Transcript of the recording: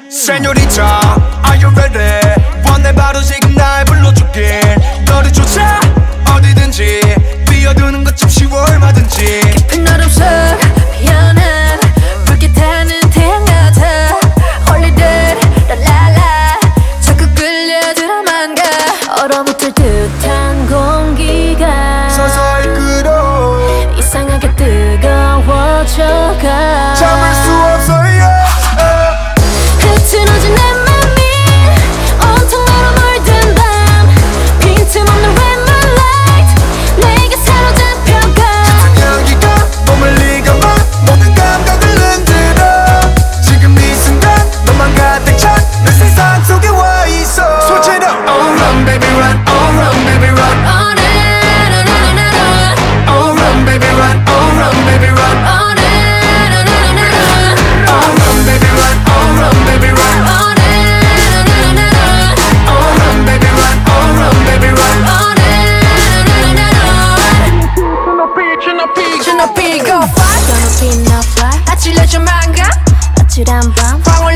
Señorita, are you ready? 원해 바로 지금 날 불러줄게. 너를 쫓아 어디든지 뛰어드는 것 참 쉬워 얼마든지. 깊은 얼음 속 피어난 불빛하는 태양 같아. Holiday 랄랄라 자꾸 끌려들어만 가. 얼어붙을 듯한 공기가 서서히 끓어 이상하게 뜨거워져가. 참을 수 없어요. 흐트러진 내 맘이 온통 너로 물든 밤. 빈틈없는 red moonlight 내게 사로잡혀가. 짙은 향기가 몸을 익어봐 모든 감각을 흔들어. 지금 이 순간 너만 가득 찬 내 세상 속에 와 있어. 손체로 Oh run baby run, oh run baby run, Oh na na na na na. oh run baby run, oh run baby run, Oh na na na na na. oh run baby run, oh run baby run, Oh na na na na na. oh run baby run, oh run baby run. Oh na na na na na. 높이 높이 go fly. 더 높이 너 fly. 아찔해져 망가. 아찔한 밤.